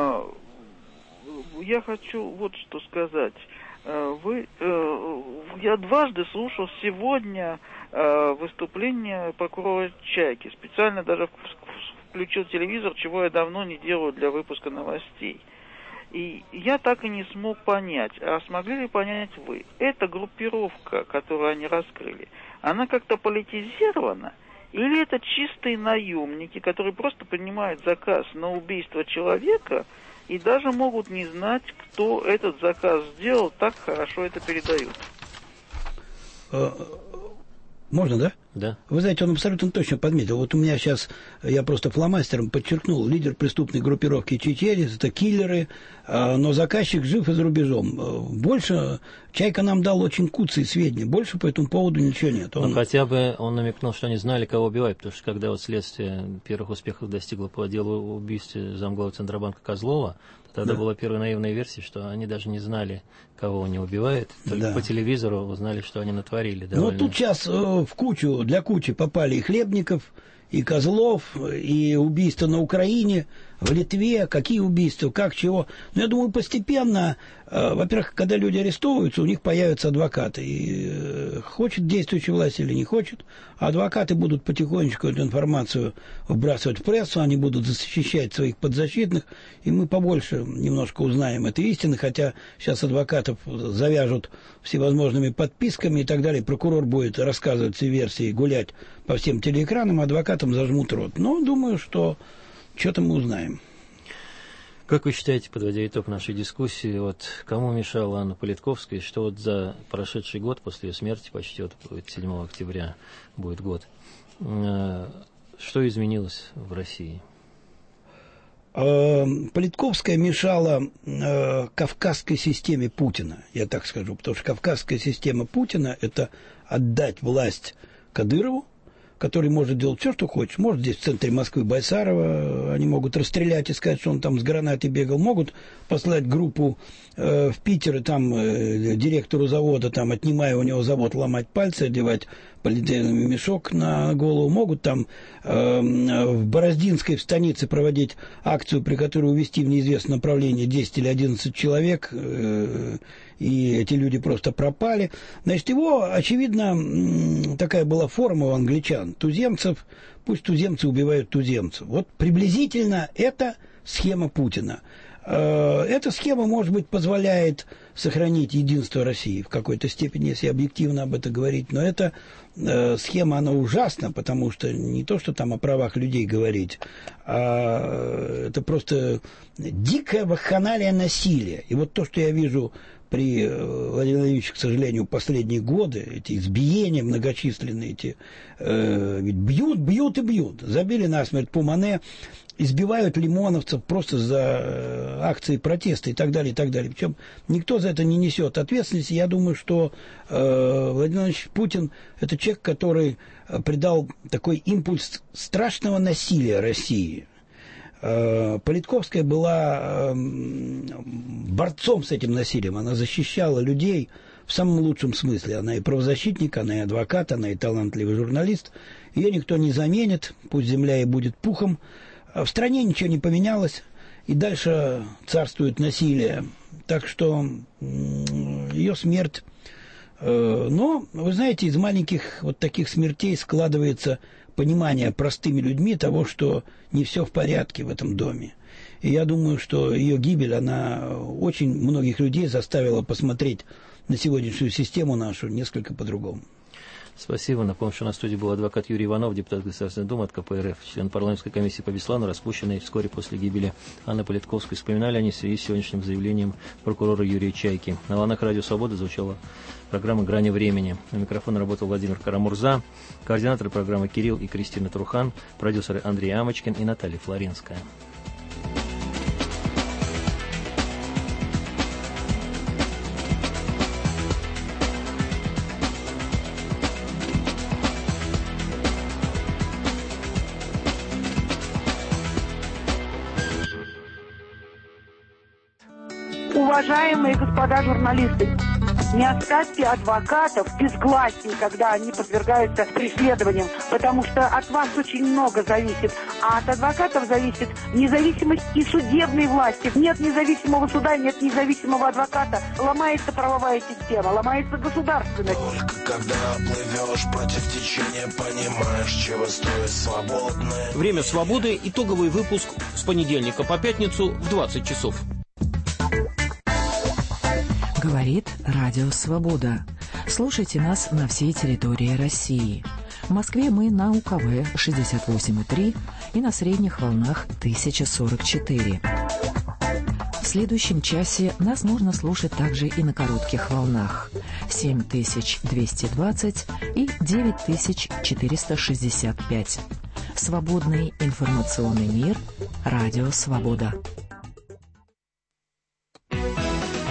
Я хочу вот что сказать. Я дважды слушал сегодня выступление прокурора Чайки. Специально даже включил телевизор, чего я давно не делаю для выпуска новостей. И я так и не смог понять, а смогли ли понять вы, эта группировка, которую они раскрыли, она как-то политизирована, или это чистые наемники, которые просто принимают заказ на убийство человека и даже могут не знать, кто этот заказ сделал, так хорошо это передают? Можно, да? Да. Вы знаете, он абсолютно точно подметил. Вот у меня сейчас, я просто фломастером подчеркнул, лидер преступной группировки Чечерис, это киллеры, но заказчик жив и за рубежом. Больше Чайка нам дал очень куцые сведения, больше по этому поводу ничего нет. Но хотя бы он намекнул, что они знали, кого убивать, потому что когда вот следствие первых успехов достигло по делу убийства замглавы Центробанка Козлова, тогда была первая наивная версия, что они даже не знали, кого они убивают, только по телевизору узнали, что они натворили. Ну, тут сейчас для кучи попали и Хлебников, и Козлов, и убийства на Украине, в Литве, какие убийства, как, чего. Но я думаю, постепенно, во-первых, когда люди арестовываются, у них появятся адвокаты. И хочет действующая власть или не хочет, адвокаты будут потихонечку эту информацию вбрасывать в прессу, они будут защищать своих подзащитных, и мы побольше немножко узнаем этой истины, хотя сейчас адвокатов завяжут всевозможными подписками и так далее. Прокурор будет рассказывать все версии, гулять по всем телеэкранам, адвокатам зажмут рот. Но думаю, что что-то мы узнаем. Как вы считаете, подводя итог нашей дискуссии, вот кому мешала Анна Политковская, что вот за прошедший год, после ее смерти, почти вот 7 октября будет год, что изменилось в России? Политковская мешала кавказской системе Путина, я так скажу, потому что кавказская система Путина – это отдать власть Кадырову, который может делать все, что хочет. Может, здесь в центре Москвы Байсарова, они могут расстрелять и сказать, что он там с гранатой бегал. Могут послать группу в Питер, и там директору завода, там, отнимая у него завод, ломать пальцы, одевать полиэтиленовый мешок на голову. Могут там в Бороздинской, в станице, проводить акцию, при которой увезти в неизвестном направлении 10 или 11 человек, и эти люди просто пропали. Значит, его, очевидно, такая была форма у англичан. Туземцев, пусть туземцы убивают туземцев. Вот приблизительно это схема Путина. Эта схема, может быть, позволяет сохранить единство России в какой-то степени, если объективно об этом говорить. Но эта схема, она ужасна, потому что не то, что там о правах людей говорить, а это просто дикое вакханалия насилия. И вот то, что я вижу при Владимире Владимировиче, к сожалению, последние годы, эти избиения многочисленные, эти, ведь бьют и бьют. Забили насмерть Пумане, избивают лимоновцев просто за акции протеста и так далее, и так далее. Причем никто за это не несет ответственности. Я думаю, что Владимир Владимирович Путин – это человек, который придал такой импульс страшного насилия России. Политковская была борцом с этим насилием. Она защищала людей в самом лучшем смысле. Она и правозащитник, она и адвокат, она и талантливый журналист. Ее никто не заменит, пусть земля и будет пухом. В стране ничего не поменялось, и дальше царствует насилие. Так что ее смерть... Но, вы знаете, из маленьких вот таких смертей складывается понимание простыми людьми того, что не все в порядке в этом доме. И я думаю, что ее гибель, она очень многих людей заставила посмотреть на сегодняшнюю систему нашу несколько по-другому. Спасибо. Напомню, что на студии был адвокат Юрий Иванов, депутат Государственной Думы от КПРФ, член парламентской комиссии по Беслану, распущенный вскоре после гибели Анны Политковской. Вспоминали они в связи с сегодняшним заявлением прокурора Юрия Чайки. На волнах Радио Свобода звучала программа «Грани времени». На микрофоне работал Владимир Карамурза, координаторы программы Кирилл и Кристина Трухан, продюсеры Андрей Амочкин и Наталья Флоренская. Уважаемые господа журналисты, не оставьте адвокатов в безгласии, когда они подвергаются преследованиям, потому что от вас очень много зависит, а от адвокатов зависит независимость и судебной власти. Нет независимого суда, нет независимого адвоката. Ломается правовая система, ломается государственность. Только когда плывешь против течения, понимаешь, чего стоит свободное. Время свободы. Итоговый выпуск с понедельника по пятницу в 20 часов. Говорит Радио Свобода. Слушайте нас на всей территории России. В Москве мы на УКВ 68,3 и на средних волнах 1044. В следующем часе нас можно слушать также и на коротких волнах 7220 и 9465. Свободный информационный мир. Радио Свобода.